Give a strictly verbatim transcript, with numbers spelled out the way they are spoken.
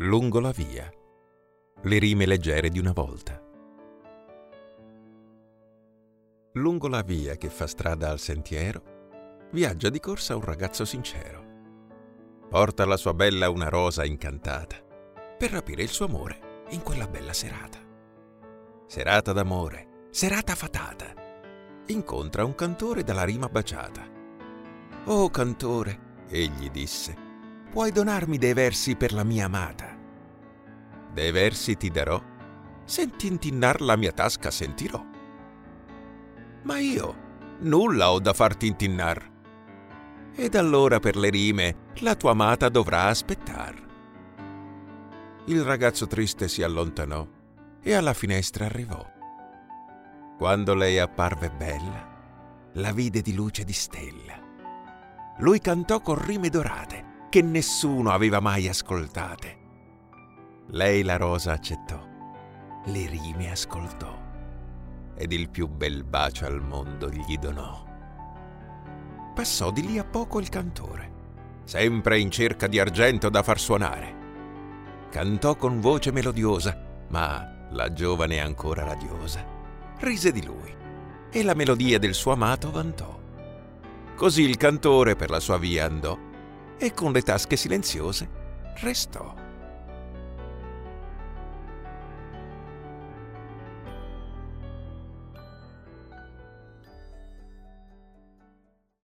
Lungo la via. Le rime leggere di una volta. Lungo la via che fa strada al sentiero, viaggia di corsa un ragazzo sincero. Porta alla sua bella una rosa incantata, per rapire il suo amore in quella bella serata. Serata d'amore, serata fatata. Incontra un cantore dalla rima baciata. «Oh cantore», egli disse, «puoi donarmi dei versi per la mia amata?» «Dei versi ti darò, se tintinnar la mia tasca sentirò». «Ma io nulla ho da far tintinnar». «Ed allora per le rime la tua amata dovrà aspettar». Il ragazzo triste si allontanò e alla finestra arrivò. Quando lei apparve bella, la vide di luce di stella. Lui cantò con rime dorate che nessuno aveva mai ascoltate. Lei la rosa accettò, le rime ascoltò ed il più bel bacio al mondo gli donò. Passò di lì a poco il cantore, sempre in cerca di argento da far suonare. Cantò con voce melodiosa, ma la giovane ancora radiosa rise di lui e la melodia del suo amato vantò. Così il cantore per la sua via andò e con le tasche silenziose restò.